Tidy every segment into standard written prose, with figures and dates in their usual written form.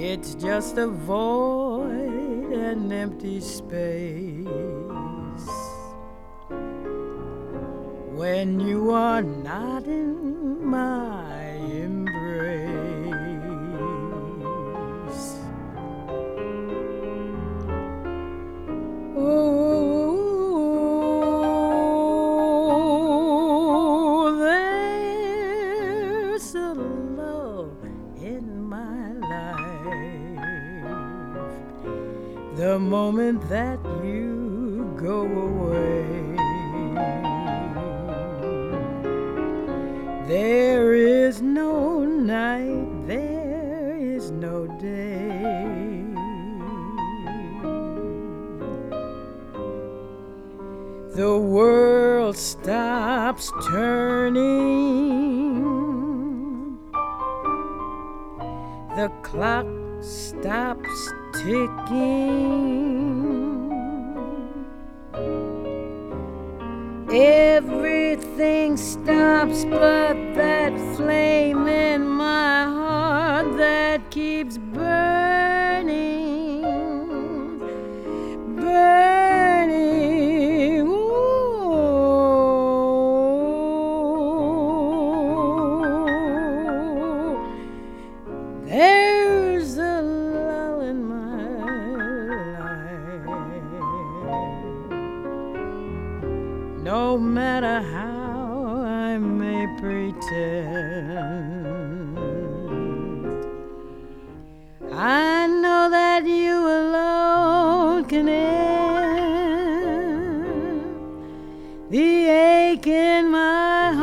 It's just a void, an empty space. When you are not in my embrace. Oh, there's a love in my life. The moment that you go away, there is no night, there is no day. The world stops turning, the clock stops ticking. Everything stops but that flame in my heart that keeps burning, burning. Ooh. There's a lull in my life. No matter how I may pretend, I know that you alone can end the ache in my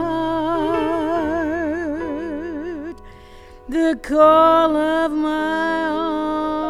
heart, the call of my heart.